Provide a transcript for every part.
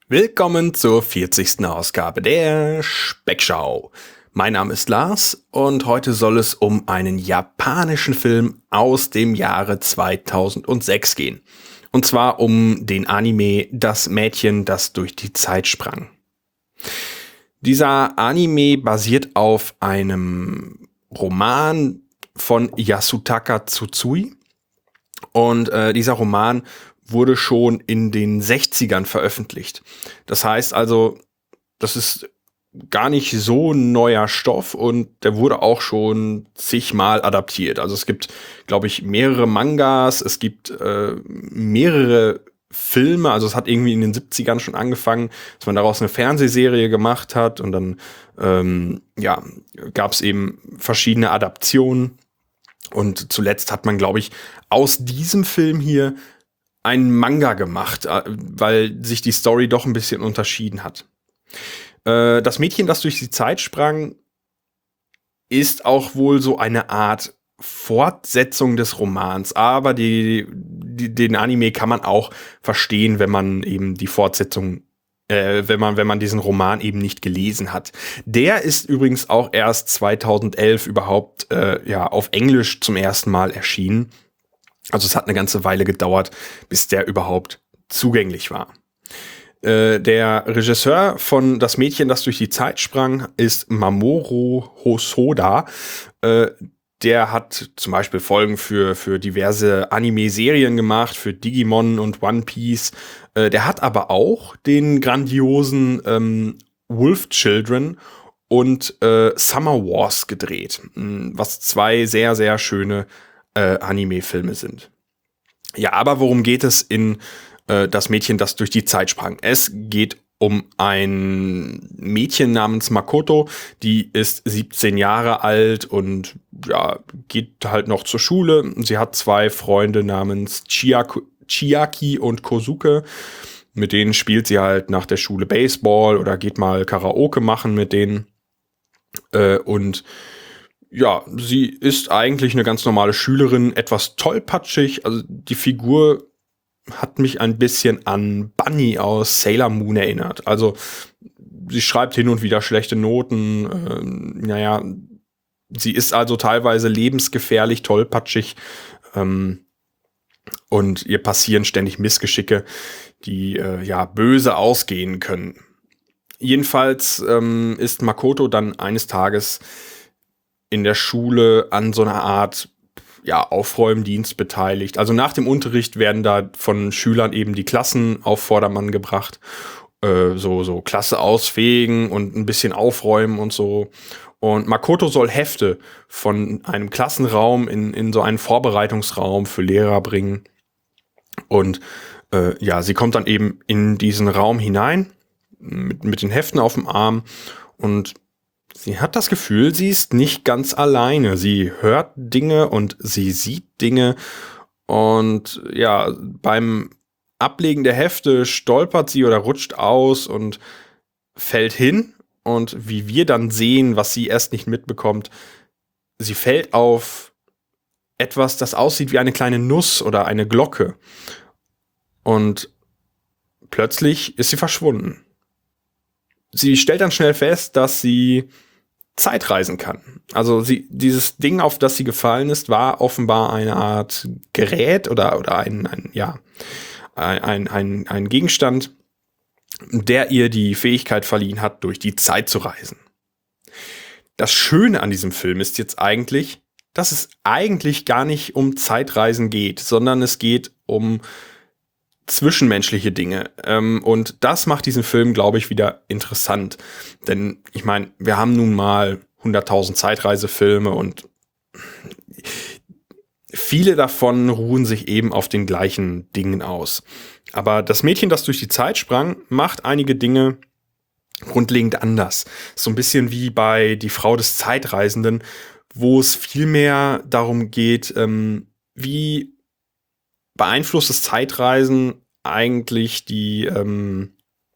Willkommen zur 40. Ausgabe der Speckschau. Mein Name ist Lars und heute soll es um einen japanischen Film aus dem Jahre 2006 gehen. Und zwar um den Anime Das Mädchen, das durch die Zeit sprang. Dieser Anime basiert auf einem Roman von Yasutaka Tsutsui. Und dieser Roman wurde schon in den 60ern veröffentlicht. Das heißt also, das ist gar nicht so ein neuer Stoff und der wurde auch schon zigmal adaptiert. Also es gibt, glaube ich, mehrere Mangas, es gibt mehrere Filme, also es hat irgendwie in den 70ern schon angefangen, dass man daraus eine Fernsehserie gemacht hat und dann gab es eben verschiedene Adaptionen. Und zuletzt hat man, glaube ich, aus diesem Film hier einen Manga gemacht, weil sich die Story doch ein bisschen unterschieden hat. Das Mädchen, das durch die Zeit sprang, ist auch wohl so eine Art Fortsetzung des Romans, aber den Anime kann man auch verstehen, wenn man eben die Fortsetzung wenn man diesen Roman eben nicht gelesen hat. Der ist übrigens auch erst 2011 überhaupt auf Englisch zum ersten Mal erschienen. Also es hat eine ganze Weile gedauert, bis der überhaupt zugänglich war. Der Regisseur von Das Mädchen, das durch die Zeit sprang, ist Mamoru Hosoda. Der hat zum Beispiel Folgen für diverse Anime-Serien gemacht, für Digimon und One Piece. Der hat aber auch den grandiosen Wolf Children und Summer Wars gedreht, was zwei sehr, sehr schöne Anime-Filme sind. Ja, aber worum geht es in Das Mädchen, das durch die Zeit sprang? Es geht um ein Mädchen namens Makoto, die ist 17 Jahre alt und ja, geht halt noch zur Schule. Sie hat zwei Freunde namens Chiaki und Kosuke. Mit denen spielt sie halt nach der Schule Baseball oder geht mal Karaoke machen mit denen. Und ja, sie ist eigentlich eine ganz normale Schülerin, etwas tollpatschig. Also die Figur hat mich ein bisschen an Bunny aus Sailor Moon erinnert. Also sie schreibt hin und wieder schlechte Noten. Sie ist also teilweise lebensgefährlich, tollpatschig. Und ihr passieren ständig Missgeschicke, die böse ausgehen können. Jedenfalls ist Makoto dann eines Tages in der Schule an so einer Art Aufräumdienst beteiligt. Also nach dem Unterricht werden da von Schülern eben die Klassen auf Vordermann gebracht. So Klasse ausfegen und ein bisschen aufräumen und so. Und Makoto soll Hefte von einem Klassenraum in so einen Vorbereitungsraum für Lehrer bringen. Und sie kommt dann eben in diesen Raum hinein mit den Heften auf dem Arm und sie hat das Gefühl, sie ist nicht ganz alleine. Sie hört Dinge und sie sieht Dinge. Und ja, beim Ablegen der Hefte stolpert sie oder rutscht aus und fällt hin. Und wie wir dann sehen, was sie erst nicht mitbekommt, sie fällt auf etwas, das aussieht wie eine kleine Nuss oder eine Glocke. Und plötzlich ist sie verschwunden. Sie stellt dann schnell fest, dass sie Zeitreisen kann. Also dieses Ding, auf das sie gefallen ist, war offenbar eine Art Gerät oder ein Gegenstand, der ihr die Fähigkeit verliehen hat, durch die Zeit zu reisen. Das Schöne an diesem Film ist jetzt eigentlich, dass es eigentlich gar nicht um Zeitreisen geht, sondern es geht um zwischenmenschliche Dinge. Und das macht diesen Film, glaube ich, wieder interessant. Denn ich meine, wir haben nun mal 100.000 Zeitreisefilme und viele davon ruhen sich eben auf den gleichen Dingen aus. Aber das Mädchen, das durch die Zeit sprang, macht einige Dinge grundlegend anders. So ein bisschen wie bei Die Frau des Zeitreisenden, wo es viel mehr darum geht, wie beeinflusst das Zeitreisen eigentlich die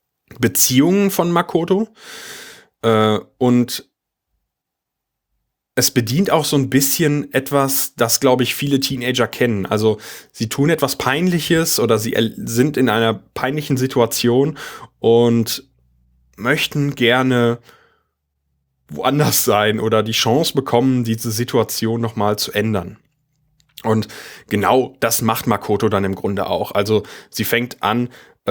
Beziehungen von Makoto und es bedient auch so ein bisschen etwas, das, glaube ich, viele Teenager kennen. Also sie tun etwas Peinliches oder sie sind in einer peinlichen Situation und möchten gerne woanders sein oder die Chance bekommen, diese Situation nochmal zu ändern. Und genau das macht Makoto dann im Grunde auch. Also sie fängt an,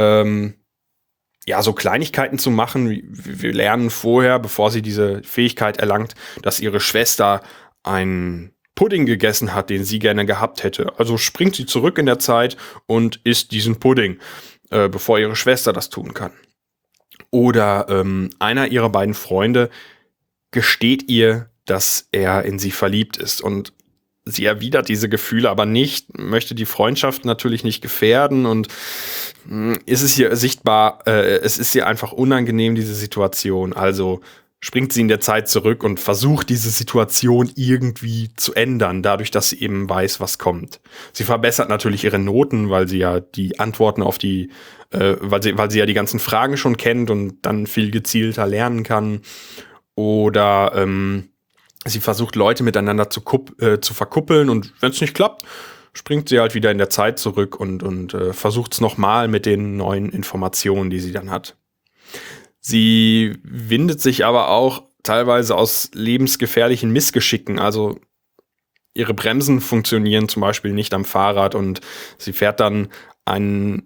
so Kleinigkeiten zu machen. Wir lernen vorher, bevor sie diese Fähigkeit erlangt, dass ihre Schwester einen Pudding gegessen hat, den sie gerne gehabt hätte. Also springt sie zurück in der Zeit und isst diesen Pudding, bevor ihre Schwester das tun kann. Oder einer ihrer beiden Freunde gesteht ihr, dass er in sie verliebt ist. Und sie erwidert diese Gefühle aber nicht, möchte die Freundschaft natürlich nicht gefährden und ist es hier sichtbar, es ist ihr einfach unangenehm, diese Situation. Also springt sie in der Zeit zurück und versucht, diese Situation irgendwie zu ändern, dadurch, dass sie eben weiß, was kommt. Sie verbessert natürlich ihre Noten, weil sie ja die Antworten auf weil sie ja die ganzen Fragen schon kennt und dann viel gezielter lernen kann. Oder sie versucht, Leute miteinander zu verkuppeln und wenn es nicht klappt, springt sie halt wieder in der Zeit zurück und versucht es nochmal mit den neuen Informationen, die sie dann hat. Sie windet sich aber auch teilweise aus lebensgefährlichen Missgeschicken. Also ihre Bremsen funktionieren zum Beispiel nicht am Fahrrad und sie fährt dann einen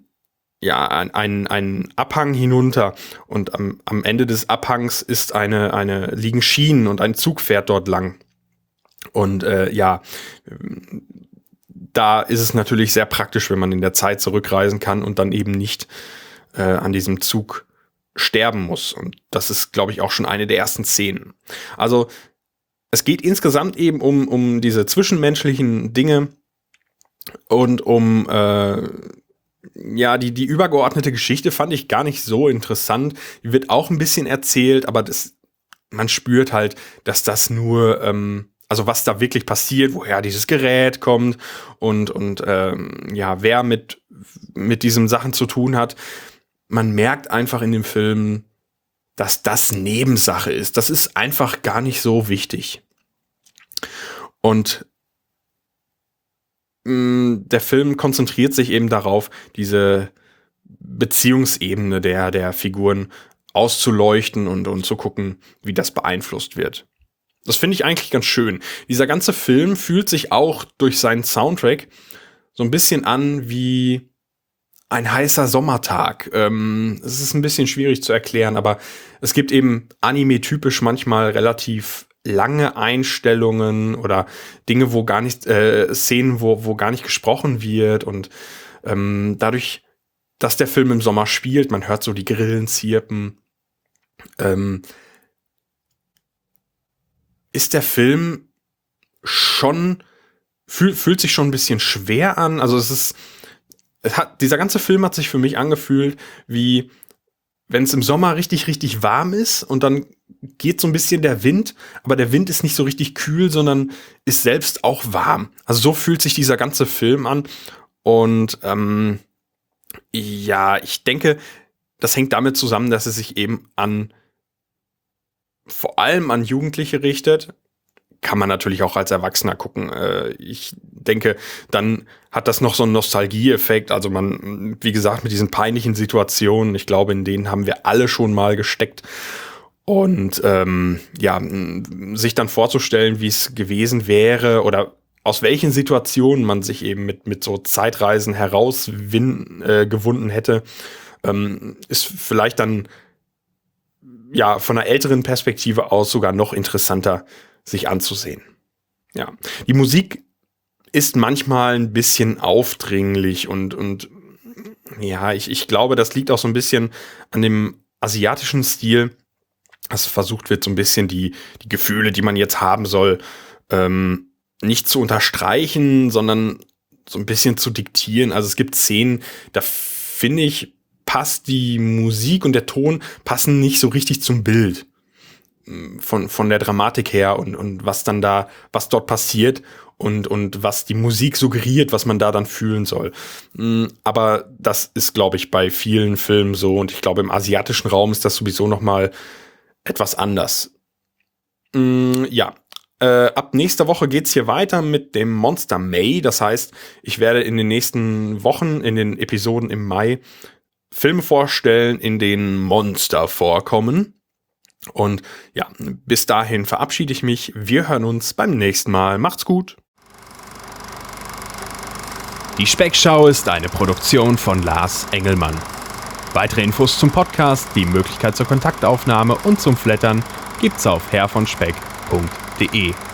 Abhang hinunter und am Ende des Abhangs liegen Schienen und ein Zug fährt dort lang. Und da ist es natürlich sehr praktisch, wenn man in der Zeit zurückreisen kann und dann eben nicht an diesem Zug sterben muss. Und das ist, glaube ich, auch schon eine der ersten Szenen. Also es geht insgesamt eben um diese zwischenmenschlichen Dinge und die übergeordnete Geschichte fand ich gar nicht so interessant. Die wird auch ein bisschen erzählt, aber man spürt halt, dass das nur, was da wirklich passiert, woher dieses Gerät kommt und wer mit diesen Sachen zu tun hat. Man merkt einfach in dem Film, dass das Nebensache ist. Das ist einfach gar nicht so wichtig. Und der Film konzentriert sich eben darauf, diese Beziehungsebene der Figuren auszuleuchten und zu gucken, wie das beeinflusst wird. Das finde ich eigentlich ganz schön. Dieser ganze Film fühlt sich auch durch seinen Soundtrack so ein bisschen an wie ein heißer Sommertag. Es ist ein bisschen schwierig zu erklären, aber es gibt eben anime-typisch manchmal relativ lange Einstellungen oder Dinge, wo gar nicht, Szenen, wo gar nicht gesprochen wird und dadurch, dass der Film im Sommer spielt, man hört so die Grillen zirpen, ist der Film schon, fühlt sich schon ein bisschen schwer an. Also dieser ganze Film hat sich für mich angefühlt, wie wenn es im Sommer richtig, richtig warm ist und dann geht so ein bisschen der Wind, aber der Wind ist nicht so richtig kühl, sondern ist selbst auch warm. Also so fühlt sich dieser ganze Film an. Und ich denke, das hängt damit zusammen, dass es sich eben vor allem an Jugendliche richtet. Kann man natürlich auch als Erwachsener gucken. Ich denke, dann hat das noch so einen Nostalgieeffekt. Also man, wie gesagt, mit diesen peinlichen Situationen, ich glaube, in denen haben wir alle schon mal gesteckt. Und sich dann vorzustellen, wie es gewesen wäre oder aus welchen Situationen man sich eben mit so Zeitreisen gewunden hätte, ist vielleicht dann von einer älteren Perspektive aus sogar noch interessanter sich anzusehen. Ja, die Musik ist manchmal ein bisschen aufdringlich und ich glaube, das liegt auch so ein bisschen an dem asiatischen Stil, dass versucht wird, so ein bisschen die Gefühle, die man jetzt haben soll, nicht zu unterstreichen, sondern so ein bisschen zu diktieren. Also es gibt Szenen, da finde ich, passt die Musik und der Ton passen nicht so richtig zum Bild. Von der Dramatik her und was dort passiert und was die Musik suggeriert, was man da dann fühlen soll. Aber das ist, glaube ich, bei vielen Filmen so und ich glaube, im asiatischen Raum ist das sowieso noch mal etwas anders. Ab nächster Woche geht's hier weiter mit dem Monster May. Das heißt, ich werde in den nächsten Wochen, in den Episoden im Mai, Filme vorstellen, in denen Monster vorkommen. Und ja, bis dahin verabschiede ich mich. Wir hören uns beim nächsten Mal. Macht's gut. Die Speckschau ist eine Produktion von Lars Engelmann. Weitere Infos zum Podcast, die Möglichkeit zur Kontaktaufnahme und zum Flattern gibt's auf herrvonspeck.de.